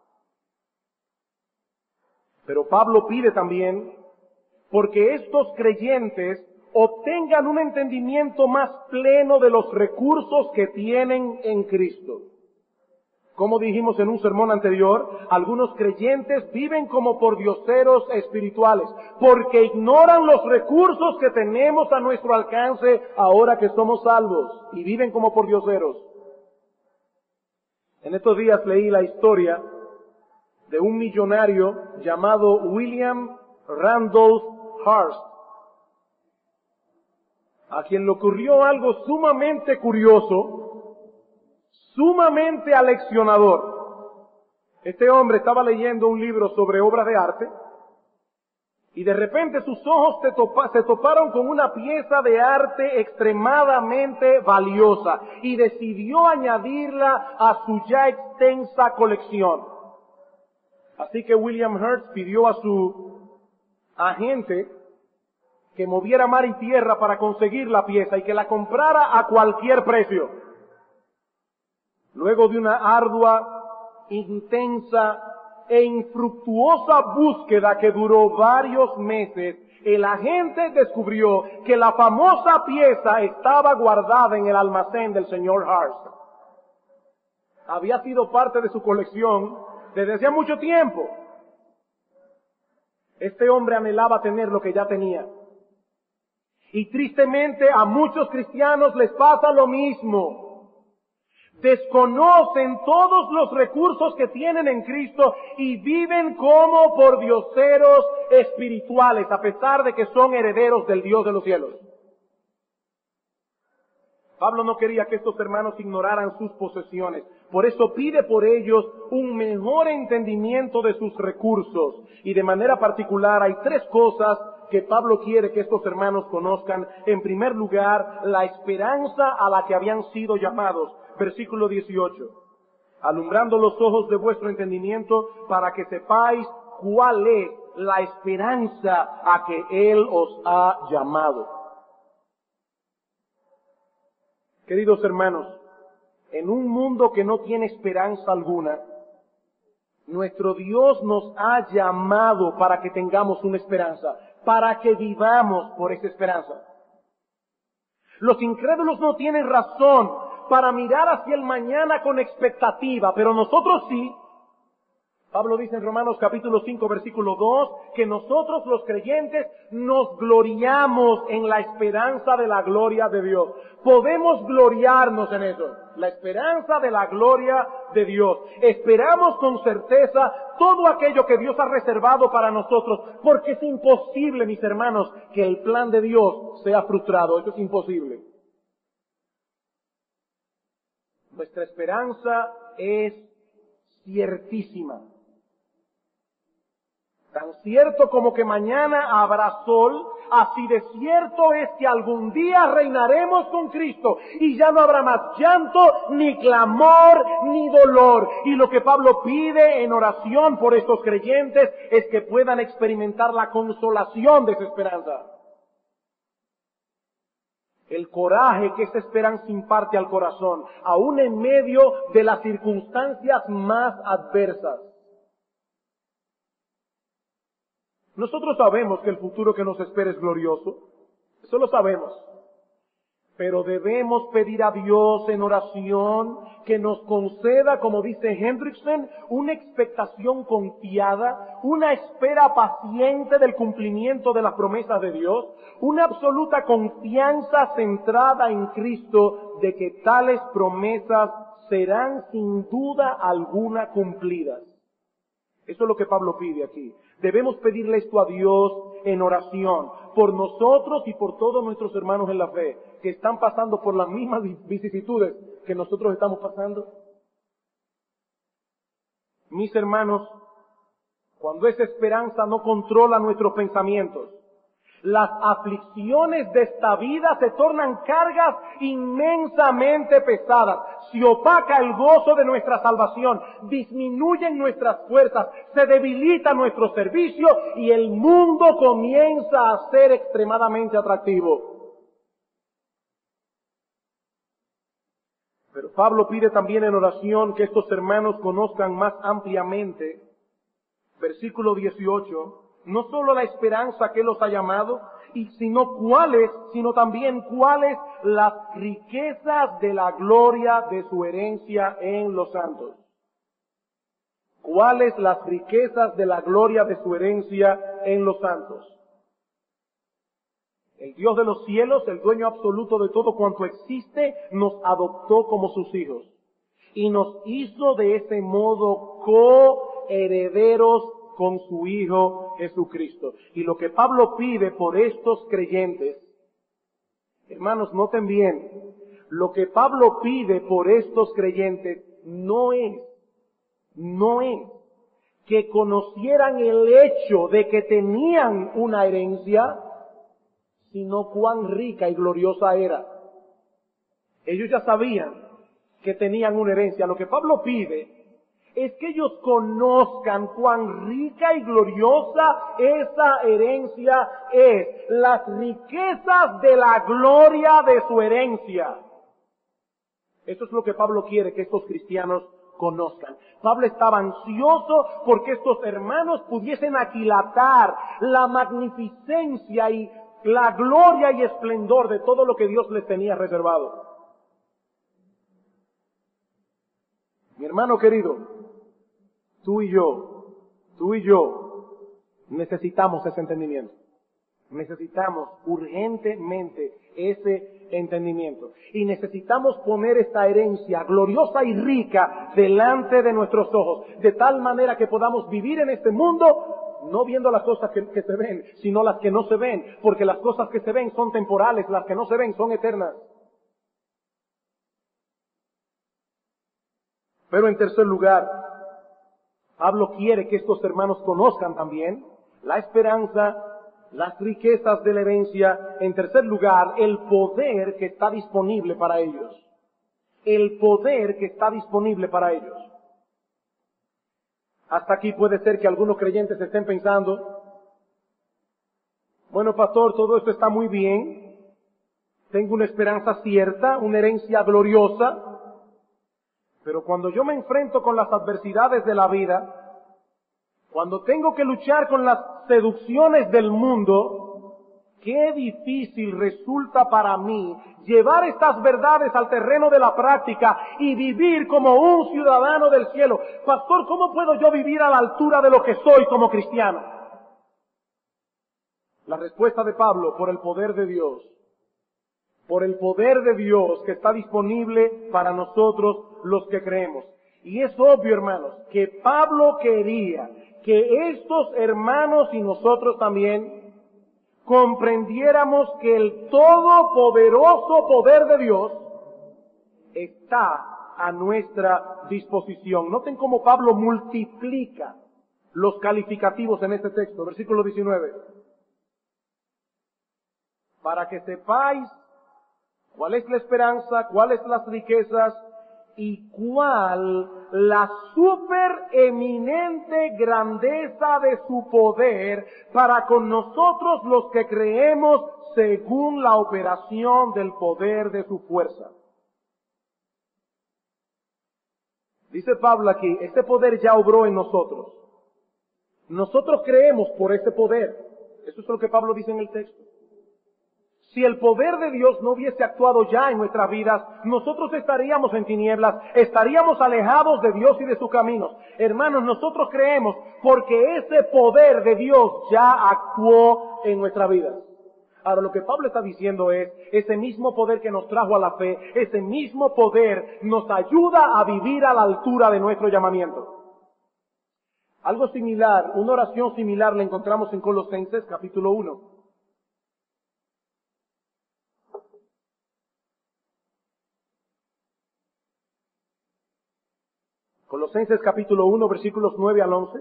Pero Pablo pide también porque estos creyentes obtengan un entendimiento más pleno de los recursos que tienen en Cristo. Como dijimos en un sermón anterior, algunos creyentes viven como pordioseros espirituales, porque ignoran los recursos que tenemos a nuestro alcance ahora que somos salvos, y viven como pordioseros. En estos días leí la historia de un millonario llamado William Randolph Hearst, a quien le ocurrió algo sumamente curioso, sumamente aleccionador. Este hombre estaba leyendo un libro sobre obras de arte y de repente sus ojos se toparon con una pieza de arte extremadamente valiosa y decidió añadirla a su ya extensa colección. Así que William Hearst pidió a su agente que moviera mar y tierra para conseguir la pieza y que la comprara a cualquier precio. Luego de una ardua, intensa e infructuosa búsqueda que duró varios meses, el agente descubrió que la famosa pieza estaba guardada en el almacén del señor Hearst. Había sido parte de su colección desde hacía mucho tiempo. Este hombre anhelaba tener lo que ya tenía. Y tristemente a muchos cristianos les pasa lo mismo. Desconocen todos los recursos que tienen en Cristo y viven como pordioseros espirituales, a pesar de que son herederos del Dios de los cielos. Pablo no quería que estos hermanos ignoraran sus posesiones. Por eso pide por ellos un mejor entendimiento de sus recursos. Y de manera particular hay tres cosas que Pablo quiere que estos hermanos conozcan. En primer lugar, la esperanza a la que habían sido llamados. Versículo 18. Alumbrando los ojos de vuestro entendimiento para que sepáis cuál es la esperanza a que Él os ha llamado. Queridos hermanos, en un mundo que no tiene esperanza alguna, nuestro Dios nos ha llamado para que tengamos una esperanza, para que vivamos por esa esperanza. Los incrédulos no tienen razón para mirar hacia el mañana con expectativa, pero nosotros sí. Pablo dice en Romanos capítulo 5 versículo 2 que nosotros los creyentes nos gloriamos en la esperanza de la gloria de Dios. Podemos gloriarnos en eso, la esperanza de la gloria de Dios. Esperamos con certeza todo aquello que Dios ha reservado para nosotros, porque es imposible, mis hermanos, que el plan de Dios sea frustrado. Eso es imposible. Nuestra esperanza es ciertísima. Tan cierto como que mañana habrá sol, así de cierto es que algún día reinaremos con Cristo y ya no habrá más llanto, ni clamor, ni dolor. Y lo que Pablo pide en oración por estos creyentes es que puedan experimentar la consolación de esa esperanza. El coraje que esa esperanza imparte al corazón, aún en medio de las circunstancias más adversas. Nosotros sabemos que el futuro que nos espera es glorioso, eso lo sabemos. Pero debemos pedir a Dios en oración que nos conceda, como dice Hendrickson, una expectación confiada, una espera paciente del cumplimiento de las promesas de Dios, una absoluta confianza centrada en Cristo de que tales promesas serán sin duda alguna cumplidas. Eso es lo que Pablo pide aquí. Debemos pedirle esto a Dios en oración, por nosotros y por todos nuestros hermanos en la fe, que están pasando por las mismas vicisitudes que nosotros estamos pasando. Mis hermanos, cuando esa esperanza no controla nuestros pensamientos, las aflicciones de esta vida se tornan cargas inmensamente pesadas, se opaca el gozo de nuestra salvación, disminuyen nuestras fuerzas, se debilita nuestro servicio y el mundo comienza a ser extremadamente atractivo. Pero Pablo pide también en oración que estos hermanos conozcan más ampliamente, versículo 18, no solo la esperanza que Él los ha llamado, sino también cuáles las riquezas de la gloria de su herencia en los santos. ¿Cuáles las riquezas de la gloria de su herencia en los santos? El Dios de los cielos, el dueño absoluto de todo cuanto existe, nos adoptó como sus hijos y nos hizo de ese modo coherederos con su Hijo Jesucristo. Y lo que Pablo pide por estos creyentes, hermanos, noten bien, lo que Pablo pide por estos creyentes no es que conocieran el hecho de que tenían una herencia, sino cuán rica y gloriosa era. Ellos ya sabían que tenían una herencia. Lo que Pablo pide es que ellos conozcan cuán rica y gloriosa esa herencia es, las riquezas de la gloria de su herencia. Eso es lo que Pablo quiere que estos cristianos conozcan. Pablo estaba ansioso porque estos hermanos pudiesen aquilatar la magnificencia y la gloria y esplendor de todo lo que Dios les tenía reservado. Mi hermano querido, tú y yo necesitamos ese entendimiento. Necesitamos urgentemente ese entendimiento. Y necesitamos poner esta herencia gloriosa y rica delante de nuestros ojos, de tal manera que podamos vivir en este mundo no viendo las cosas que se ven, sino las que no se ven, porque las cosas que se ven son temporales, las que no se ven son eternas. Pero en tercer lugar, Pablo quiere que estos hermanos conozcan también la esperanza, las riquezas de la herencia. En tercer lugar, el poder que está disponible para ellos. El poder que está disponible para ellos. Hasta aquí puede ser que algunos creyentes estén pensando, bueno, pastor, todo esto está muy bien, tengo una esperanza cierta, una herencia gloriosa, pero cuando yo me enfrento con las adversidades de la vida, cuando tengo que luchar con las seducciones del mundo, qué difícil resulta para mí llevar estas verdades al terreno de la práctica y vivir como un ciudadano del cielo. Pastor, ¿cómo puedo yo vivir a la altura de lo que soy como cristiano? La respuesta de Pablo, por el poder de Dios. Por el poder de Dios que está disponible para nosotros los que creemos. Y es obvio, hermanos, que Pablo quería que estos hermanos y nosotros también comprendiéramos que el todopoderoso poder de Dios está a nuestra disposición. Noten cómo Pablo multiplica los calificativos en este texto, versículo 19. para que sepáis cuál es la esperanza, cuáles las riquezas y cuál la supereminente grandeza de su poder para con nosotros los que creemos según la operación del poder de su fuerza. Dice Pablo aquí, este poder ya obró en nosotros. Nosotros creemos por ese poder. Eso es lo que Pablo dice en el texto. Si el poder de Dios no hubiese actuado ya en nuestras vidas, nosotros estaríamos en tinieblas, estaríamos alejados de Dios y de sus caminos. Hermanos, nosotros creemos porque ese poder de Dios ya actuó en nuestras vidas. Ahora, lo que Pablo está diciendo es, ese mismo poder que nos trajo a la fe, ese mismo poder nos ayuda a vivir a la altura de nuestro llamamiento. Algo similar, una oración similar la encontramos en Colosenses capítulo 1. Colosenses capítulo 1, versículos 9 al 11.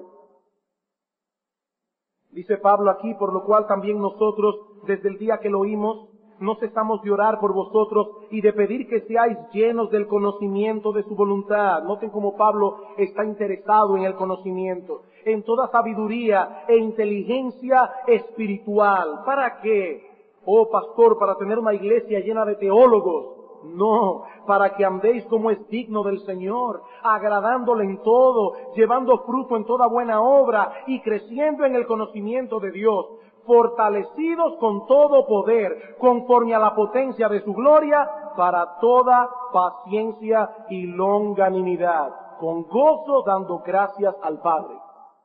Dice Pablo aquí, por lo cual también nosotros, desde el día que lo oímos, no cesamos de orar por vosotros y de pedir que seáis llenos del conocimiento de su voluntad. Noten cómo Pablo está interesado en el conocimiento, en toda sabiduría e inteligencia espiritual. ¿Para qué? Oh pastor, para tener una iglesia llena de teólogos. No, para que andéis como es digno del Señor, agradándole en todo, llevando fruto en toda buena obra y creciendo en el conocimiento de Dios, fortalecidos con todo poder, conforme a la potencia de su gloria, para toda paciencia y longanimidad, con gozo dando gracias al Padre.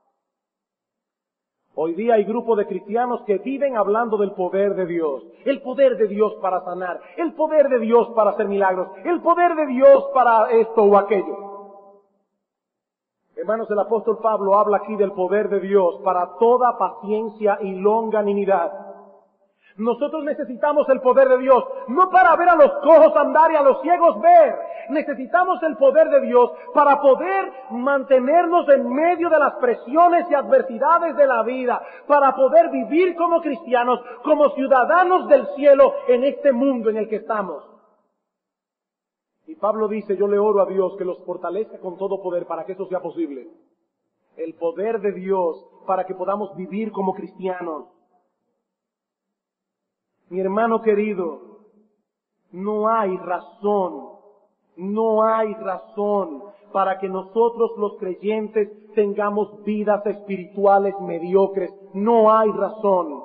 Hoy día hay grupos de cristianos que viven hablando del poder de Dios. El poder de Dios para sanar. El poder de Dios para hacer milagros. El poder de Dios para esto o aquello. Hermanos, el apóstol Pablo habla aquí del poder de Dios para toda paciencia y longanimidad. Nosotros necesitamos el poder de Dios, no para ver a los cojos andar y a los ciegos ver. Necesitamos el poder de Dios para poder mantenernos en medio de las presiones y adversidades de la vida, para poder vivir como cristianos, como ciudadanos del cielo en este mundo en el que estamos. Y Pablo dice, yo le oro a Dios que los fortalezca con todo poder para que eso sea posible. El poder de Dios para que podamos vivir como cristianos. Mi hermano querido, no hay razón para que nosotros los creyentes tengamos vidas espirituales mediocres. No hay razón.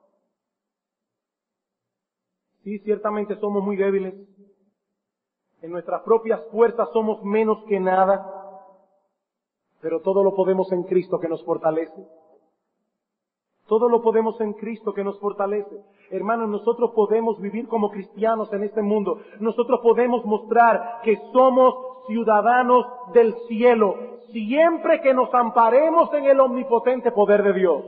Sí, ciertamente somos muy débiles. En nuestras propias fuerzas somos menos que nada. Pero todo lo podemos en Cristo que nos fortalece. Todo lo podemos en Cristo que nos fortalece. Hermanos, nosotros podemos vivir como cristianos en este mundo. Nosotros podemos mostrar que somos ciudadanos del cielo, siempre que nos amparemos en el omnipotente poder de Dios.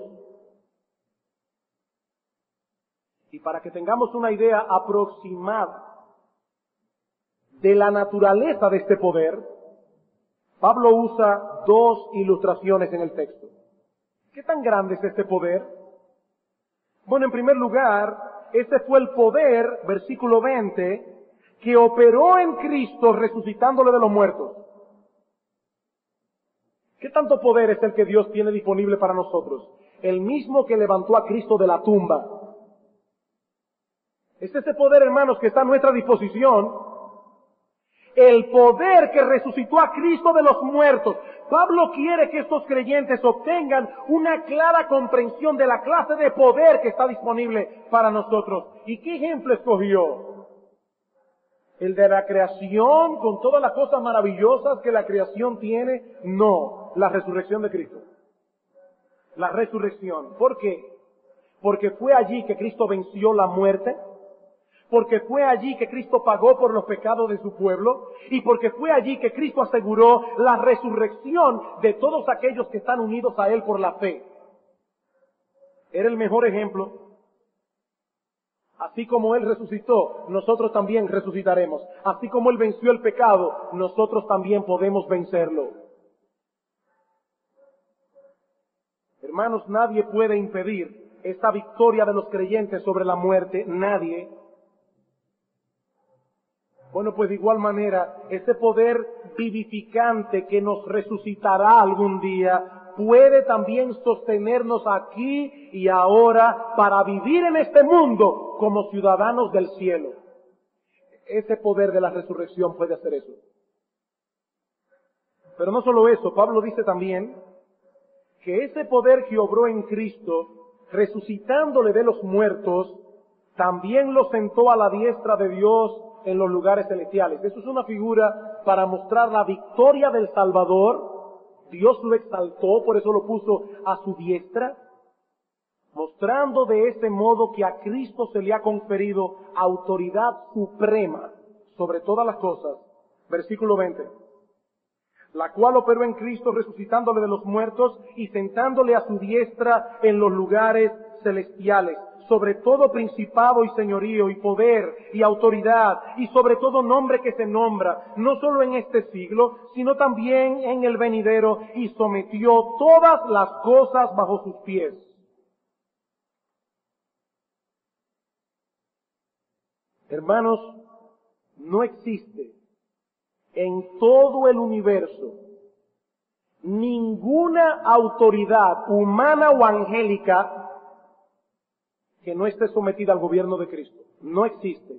Y para que tengamos una idea aproximada de la naturaleza de este poder, Pablo usa dos ilustraciones en el texto. ¿Qué tan grande es este poder? Bueno, en primer lugar, este fue el poder, versículo 20, que operó en Cristo resucitándole de los muertos. ¿Qué tanto poder es el que Dios tiene disponible para nosotros? El mismo que levantó a Cristo de la tumba. Es ese poder, hermanos, que está a nuestra disposición. El poder que resucitó a Cristo de los muertos. Pablo quiere que estos creyentes obtengan una clara comprensión de la clase de poder que está disponible para nosotros. ¿Y qué ejemplo escogió? ¿El de la creación con todas las cosas maravillosas que la creación tiene? No, la resurrección de Cristo. La resurrección. ¿Por qué? Porque fue allí que Cristo venció la muerte. Porque fue allí que Cristo pagó por los pecados de su pueblo, y porque fue allí que Cristo aseguró la resurrección de todos aquellos que están unidos a Él por la fe. Era el mejor ejemplo. Así como Él resucitó, nosotros también resucitaremos. Así como Él venció el pecado, nosotros también podemos vencerlo. Hermanos, nadie puede impedir esa victoria de los creyentes sobre la muerte? Nadie. Bueno, pues de igual manera, ese poder vivificante que nos resucitará algún día, puede también sostenernos aquí y ahora para vivir en este mundo como ciudadanos del cielo. Ese poder de la resurrección puede hacer eso. Pero no solo eso, Pablo dice también que ese poder que obró en Cristo, resucitándole de los muertos, también lo sentó a la diestra de Dios en los lugares celestiales. Eso es una figura para mostrar la victoria del Salvador. Dios lo exaltó, por eso lo puso a su diestra, mostrando de ese modo que a Cristo se le ha conferido autoridad suprema sobre todas las cosas. Versículo 20. La cual operó en Cristo resucitándole de los muertos y sentándole a su diestra en los lugares celestiales, sobre todo principado y señorío y poder y autoridad y sobre todo nombre que se nombra, no solo en este siglo, sino también en el venidero, y sometió todas las cosas bajo sus pies. Hermanos, no existe en todo el universo ninguna autoridad humana o angélica que no esté sometida al gobierno de Cristo. No existe.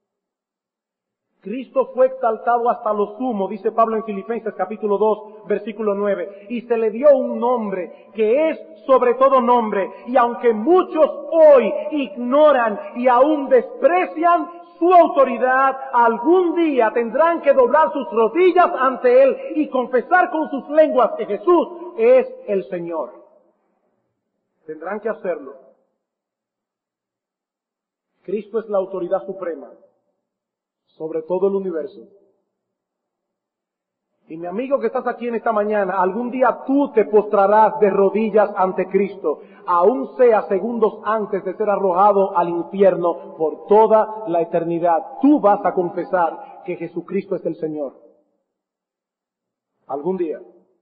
Cristo fue exaltado hasta lo sumo, dice Pablo en Filipenses capítulo 2, versículo 9, y se le dio un nombre que es sobre todo nombre, y aunque muchos hoy ignoran y aún desprecian su autoridad, algún día tendrán que doblar sus rodillas ante Él y confesar con sus lenguas que Jesús es el Señor. Tendrán que hacerlo. Cristo es la autoridad suprema sobre todo el universo. Y mi amigo que estás aquí en esta mañana, algún día tú te postrarás de rodillas ante Cristo, aun sea segundos antes de ser arrojado al infierno por toda la eternidad. Tú vas a confesar que Jesucristo es el Señor. Algún día.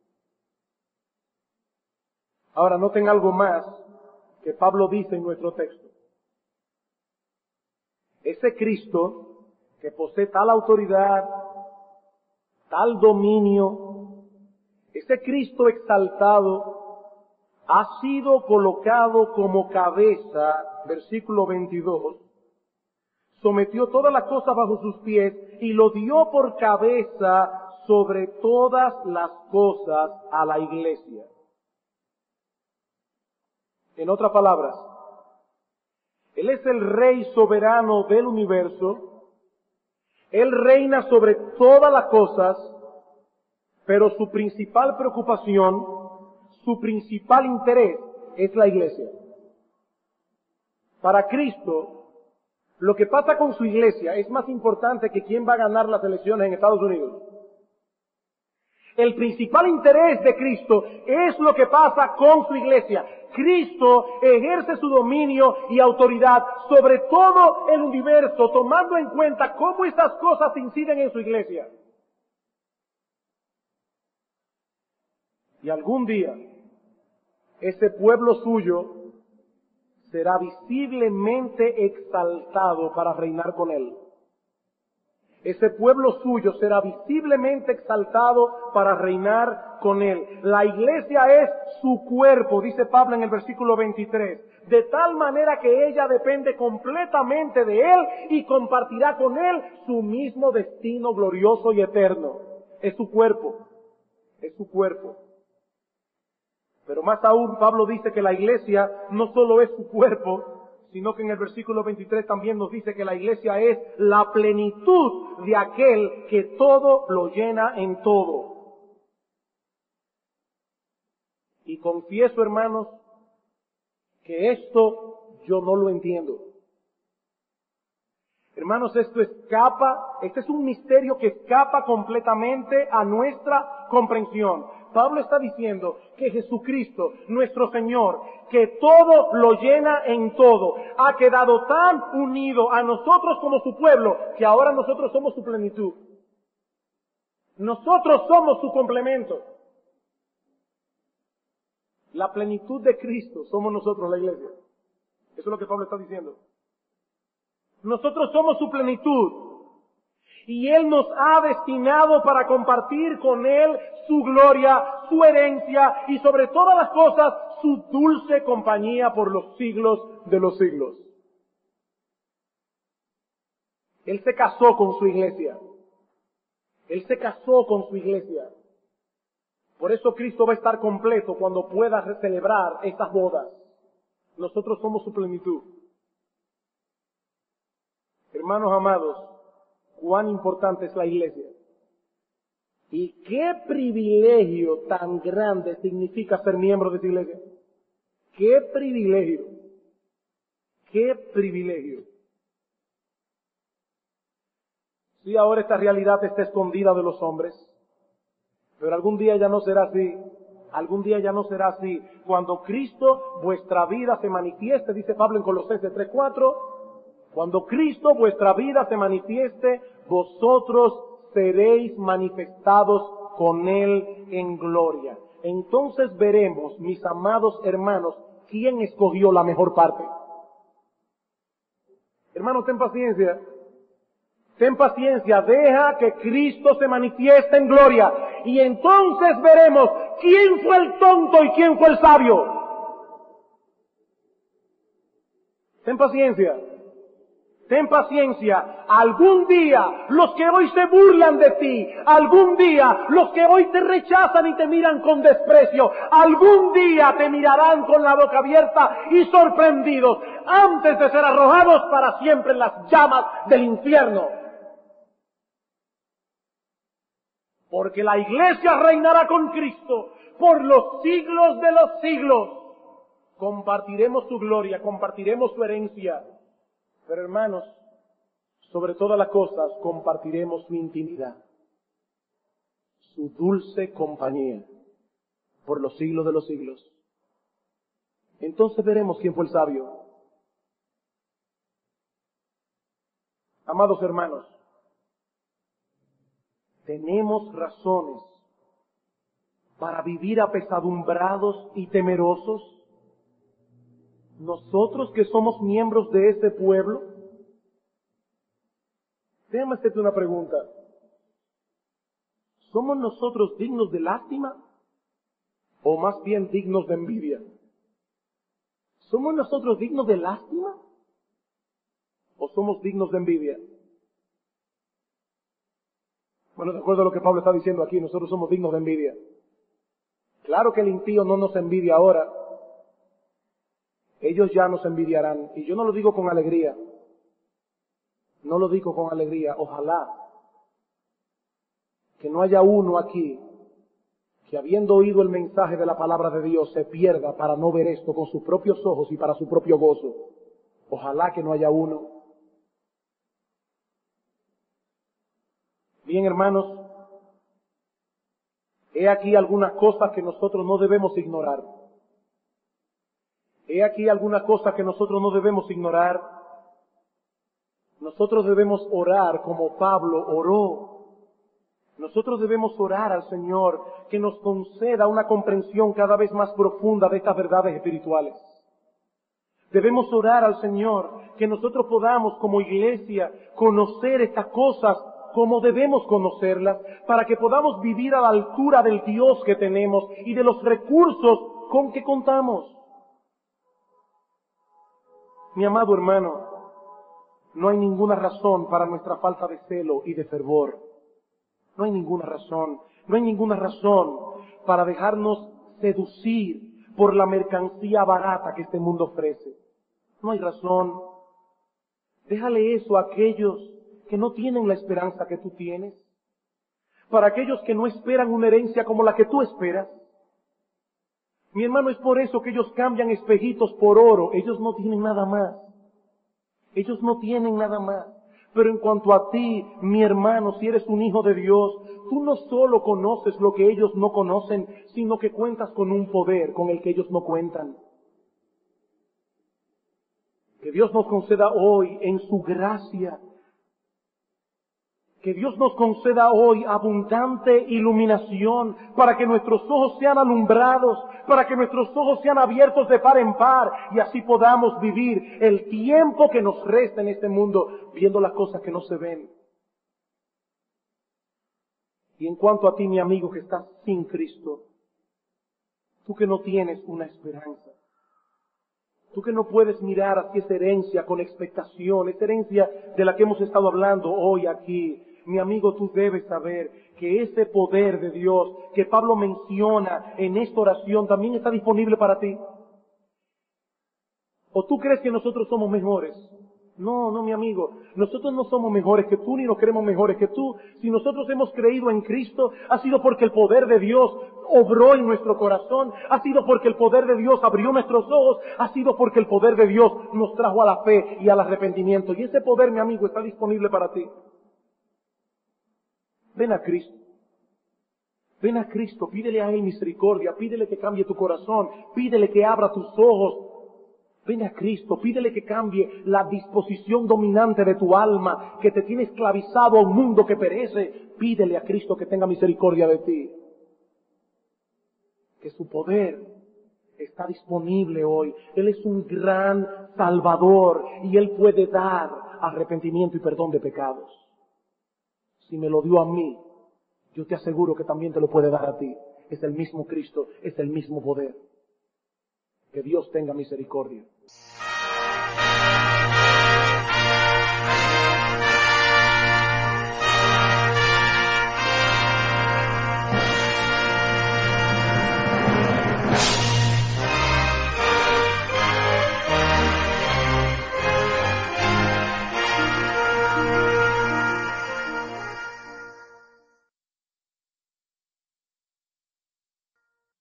Ahora noten algo más que Pablo dice en nuestro texto. Ese Cristo que posee tal autoridad, tal dominio, ese Cristo exaltado ha sido colocado como cabeza, versículo 22, sometió todas las cosas bajo sus pies y lo dio por cabeza sobre todas las cosas a la iglesia. En otras palabras, Él es el Rey soberano del universo. Él reina sobre todas las cosas, pero su principal preocupación, su principal interés es la iglesia. Para Cristo, lo que pasa con su iglesia es más importante que quién va a ganar las elecciones en Estados Unidos. El principal interés de Cristo es lo que pasa con su iglesia. Cristo ejerce su dominio y autoridad sobre todo el universo, tomando en cuenta cómo estas cosas inciden en su iglesia. Y algún día, ese pueblo suyo será visiblemente exaltado para reinar con Él. Ese pueblo suyo será visiblemente exaltado para reinar con Él. La iglesia es su cuerpo, dice Pablo en el versículo 23, de tal manera que ella depende completamente de Él y compartirá con Él su mismo destino glorioso y eterno. Es su cuerpo, es su cuerpo. Pero más aún, Pablo dice que la iglesia no solo es su cuerpo, sino que en el versículo 23 también nos dice que la iglesia es la plenitud de aquel que todo lo llena en todo. Y confieso, hermanos, que esto yo no lo entiendo. Hermanos, este es un misterio que escapa completamente a nuestra comprensión. Pablo está diciendo que Jesucristo, nuestro Señor, que todo lo llena en todo, ha quedado tan unido a nosotros como su pueblo, que ahora nosotros somos su plenitud. Nosotros somos su complemento. La plenitud de Cristo somos nosotros, la iglesia. Eso es lo que Pablo está diciendo. Nosotros somos su plenitud. Y Él nos ha destinado para compartir con Él su gloria, su herencia y sobre todas las cosas su dulce compañía por los siglos de los siglos. Él se casó con su iglesia. Él se casó con su iglesia. Por eso Cristo va a estar completo cuando pueda celebrar estas bodas. Nosotros somos su plenitud. Hermanos amados, cuán importante es la iglesia. Y qué privilegio tan grande significa ser miembro de esta iglesia. Qué privilegio. Qué privilegio. Sí, ahora esta realidad está escondida de los hombres, pero algún día ya no será así. Algún día ya no será así. Cuando Cristo, vuestra vida, se manifieste, dice Pablo en Colosenses 3:4, cuando Cristo, vuestra vida, se manifieste, vosotros seréis manifestados con Él en gloria. Entonces veremos, mis amados hermanos, quién escogió la mejor parte. Hermanos, ten paciencia. Ten paciencia, deja que Cristo se manifieste en gloria. Y entonces veremos quién fue el tonto y quién fue el sabio. Ten paciencia. Ten paciencia. Algún día los que hoy se burlan de ti, algún día los que hoy te rechazan y te miran con desprecio, algún día te mirarán con la boca abierta y sorprendidos antes de ser arrojados para siempre en las llamas del infierno. Porque la iglesia reinará con Cristo por los siglos de los siglos. Compartiremos su gloria, compartiremos su herencia. Pero hermanos, sobre todas las cosas, compartiremos su intimidad, su dulce compañía por los siglos de los siglos. Entonces veremos quién fue el sabio. Amados hermanos, tenemos razones para vivir apesadumbrados y temerosos. Nosotros que somos miembros de ese pueblo, déjame hacerte una pregunta. ¿Somos nosotros dignos de lástima o más bien dignos de envidia? ¿Somos nosotros dignos de lástima o somos dignos de envidia? Bueno, de acuerdo a lo que Pablo está diciendo aquí, nosotros somos dignos de envidia. Claro que el impío no nos envidia ahora. Ellos ya nos envidiarán. Y yo no lo digo con alegría. No lo digo con alegría. Ojalá que no haya uno aquí que habiendo oído el mensaje de la palabra de Dios se pierda para no ver esto con sus propios ojos y para su propio gozo. Ojalá que no haya uno. Bien, hermanos, he aquí algunas cosas que nosotros no debemos ignorar. He aquí algunas cosas que nosotros no debemos ignorar. Nosotros debemos orar como Pablo oró. Nosotros debemos orar al Señor que nos conceda una comprensión cada vez más profunda de estas verdades espirituales. Debemos orar al Señor que nosotros podamos como iglesia conocer estas cosas como debemos conocerlas, para que podamos vivir a la altura del Dios que tenemos y de los recursos con que contamos. Mi amado hermano, no hay ninguna razón para nuestra falta de celo y de fervor. No hay ninguna razón. No hay ninguna razón para dejarnos seducir por la mercancía barata que este mundo ofrece. No hay razón. Déjale eso a aquellos que no tienen la esperanza que tú tienes. Para aquellos que no esperan una herencia como la que tú esperas. Mi hermano, es por eso que ellos cambian espejitos por oro. Ellos no tienen nada más. Ellos no tienen nada más. Pero en cuanto a ti, mi hermano, si eres un hijo de Dios, tú no solo conoces lo que ellos no conocen, sino que cuentas con un poder con el que ellos no cuentan. Que Dios nos conceda hoy, en su gracia, Que Dios nos conceda hoy abundante iluminación para que nuestros ojos sean alumbrados, para que nuestros ojos sean abiertos de par en par y así podamos vivir el tiempo que nos resta en este mundo viendo las cosas que no se ven. Y en cuanto a ti, mi amigo, que estás sin Cristo, tú que no tienes una esperanza, tú que no puedes mirar hacia esa herencia con expectación, esa herencia de la que hemos estado hablando hoy aquí, mi amigo, tú debes saber que ese poder de Dios que Pablo menciona en esta oración también está disponible para ti. ¿O tú crees que nosotros somos mejores? No, mi amigo, nosotros no somos mejores que tú, ni nos creemos mejores que tú. Si nosotros hemos creído en Cristo, ha sido porque el poder de Dios obró en nuestro corazón, ha sido porque el poder de Dios abrió nuestros ojos, ha sido porque el poder de Dios nos trajo a la fe y al arrepentimiento. Y ese poder, mi amigo, está disponible para ti. Ven a Cristo. Ven a Cristo, pídele a Él misericordia, pídele que cambie tu corazón, pídele que abra tus ojos. Ven a Cristo, pídele que cambie la disposición dominante de tu alma, que te tiene esclavizado a un mundo que perece. Pídele a Cristo que tenga misericordia de ti. Que su poder está disponible hoy. Él es un gran Salvador y Él puede dar arrepentimiento y perdón de pecados. Si me lo dio a mí, yo te aseguro que también te lo puede dar a ti. Es el mismo Cristo, es el mismo poder. Que Dios tenga misericordia.